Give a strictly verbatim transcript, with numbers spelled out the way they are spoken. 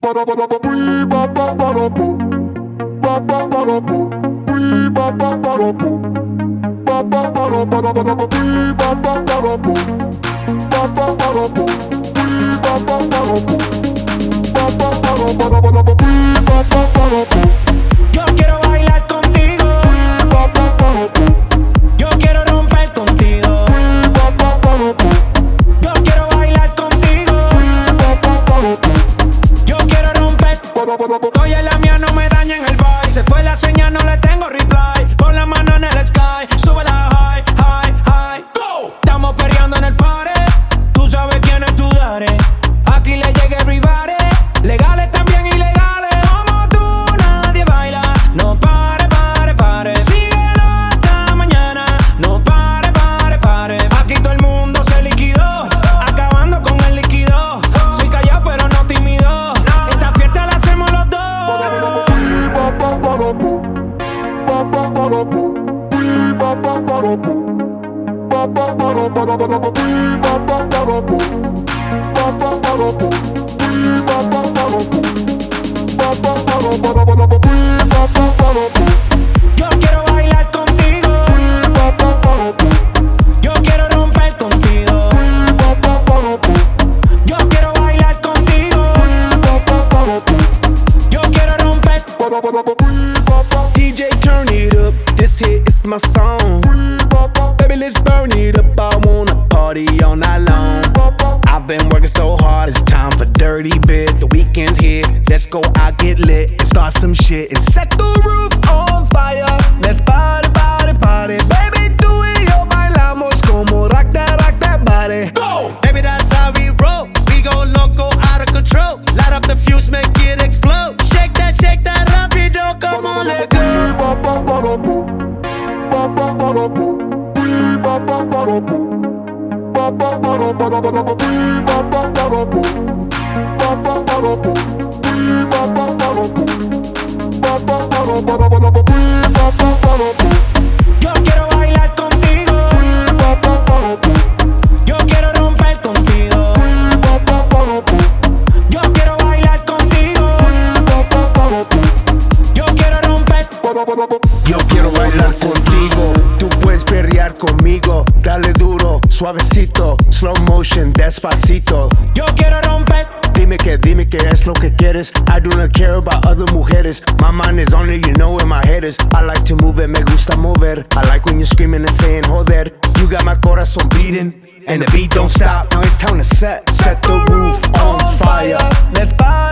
Yo quiero bailar contigo. Yo quiero romper contigo. Yo quiero bailar contigo. Yo quiero romper. Oye, la mía no me daña en el vibe. Se fue la señal, no le tengo reply. Pon la mano en el sky, sube la high, high, high. Go. Estamos perreando en el party. Tú sabes quién es tu daddy. Aquí le llega everybody. Legales también ilegales. Como tú nadie baila. No pare, pare, pare. Síguelo hasta mañana. No pare, pare, pare. Aquí todo el mundo se liquidó, acabando con el líquido. Soy callado pero no tímido. Esta fiesta la hacemos los dos. Yo quiero bailar contigo. Yo quiero romper contigo. Yo quiero bailar contigo. Yo quiero romper. D J, turn it up. This hit is my song. Baby, let's burn it up. I wanna party all night long. I've been working so hard, it's time for dirty bit. The weekend's here, let's go out, get lit, and start some shit and set the roof on fire. Let's party, party, party. Baby, tú y yo bailamos como rock that, rock that body. Go! Baby, that's how we roll. We go loco, out of control. Light up the fuse, make it explode. Shake that, shake that rapido. Come on, let go. Yo quiero bailar contigo. Yo quiero romper contigo. Yo quiero bailar contigo. Yo quiero romper. Yo quiero bailar contigo, tú puedes perrear conmigo. Dale duro, suavecito, slow motion, despacito. Yo quiero romper. Dime que, dime que es lo que quieres. I do not care about other mujeres. My mind is on it, you know where my head is. I like to move it, me gusta mover. I like when you're screaming and saying joder. You got my corazón beating, and the beat don't stop. Now it's time to set, set the roof on fire. Let's party.